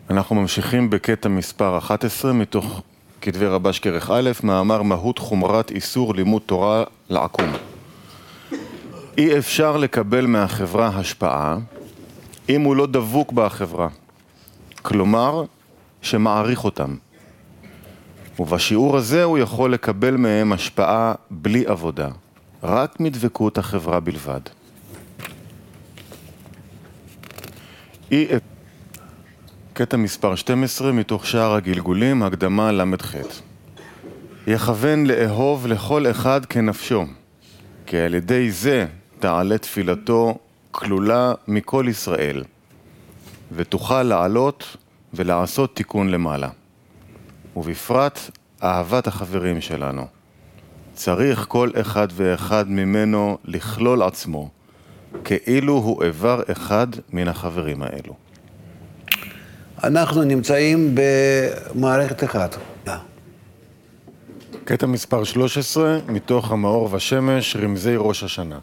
אנחנו ממשיכים בקטע מספר 11 מתוך כתבי רבש כרך א', מאמר מהות חומרת איסור לימוד תורה לעקום. אי אפשר לקבל מהחברה השפעה אם הוא לא דבוק בחברה, כלומר שמעריך אותם. ובשיעור הזה הוא יכול לקבל מהם השפעה בלי עבודה, רק מדבקות החברה בלבד. קטע מספר 12 מתוך שער הגלגולים, הקדמה למ"ח. יכוון לאהוב לכל אחד כנפשו, כי על ידי זה תעלה תפילתו כלולה מכל ישראל, ותוכל לעלות ולעשות תיקון למעלה. ובפרט אהבת החברים שלנו. צריך כל אחד ואחד ממנו לכלול עצמו, כאילו הוא איבר אחד מן החברים האלו. אנחנו נמצאים במערכת אחת. קטע מספר 13 מתוך המאור ושמש, רמזי ראש השנה.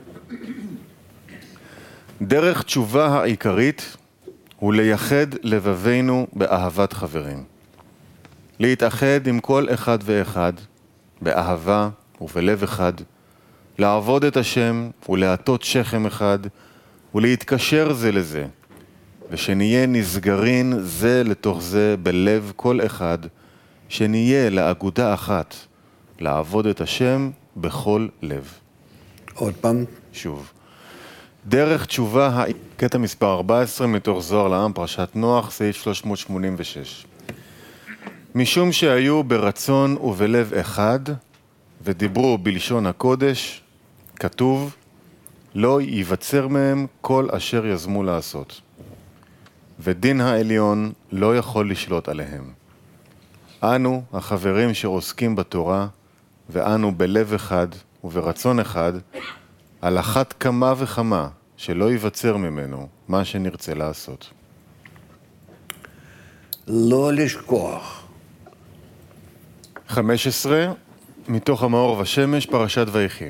דרך תשובה העיקרית הוא לייחד לבבינו באהבת חברים. להתאחד עם כל אחד ואחד באהבה ובלב אחד, לעבוד את השם ולהטות שכם אחד ולהתקשר זה לזה, ושנהיה נסגרין זה לתוך זה בלב כל אחד, שנהיה לאגודה אחת, לעבוד את השם בכל לב. עוד פעם. שוב. דרך תשובה, קטע מספר 14 מתוך זוהר לעם, פרשת נוח, סעיף 386. משום שהיו ברצון ובלב אחד, ודיברו בלשון הקודש, כתוב, לא ייווצר מהם כל אשר יזמו לעשות. ודין העליון לא יכול לשלוט עליהם. אנו, החברים שעוסקים בתורה, ואנו בלב אחד וברצון אחד, על אחת כמה וכמה שלא ייווצר ממנו מה שנרצה לעשות. לא לשכוח. 15 מתוך המאור ושמש, פרשת ויחי.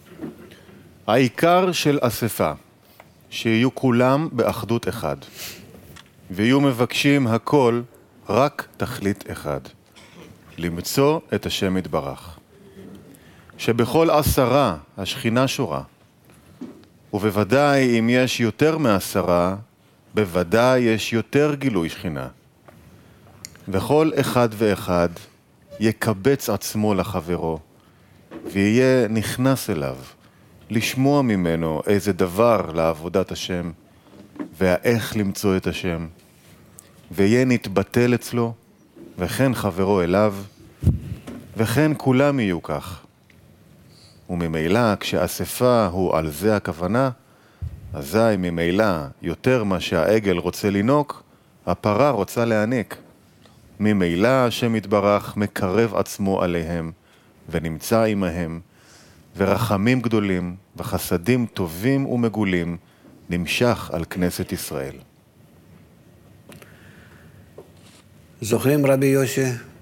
העיקר של אספה, שיהיו כולם באחדות אחד, ויהיו מבקשים הכל רק תכלית אחד, למצוא את השם יתברך. שבכל 10 השכינה שורה, ובוודאי אם יש יותר מ10, בוודאי יש יותר גילוי שכינה. וכל אחד ואחד יקבץ עצמו לחברו, ויהיה נכנס אליו, לשמוע ממנו איזה דבר לעבודת השם, והאיך למצוא את השם, ויהיה נתבטל אצלו, וכן חברו אליו, וכן כולם יהיו כך. וממילא כשאספה הוא על זה הכוונה, אזי ממילא יותר מה שהעגל רוצה לנוק, הפרה רוצה להעניק. ממילא השם יתברך מקרב עצמו עליהם, ונמצא עמהם, ורחמים גדולים וחסדים טובים ומגולים נמשך על כנסת ישראל. זוכרים רבי יושע?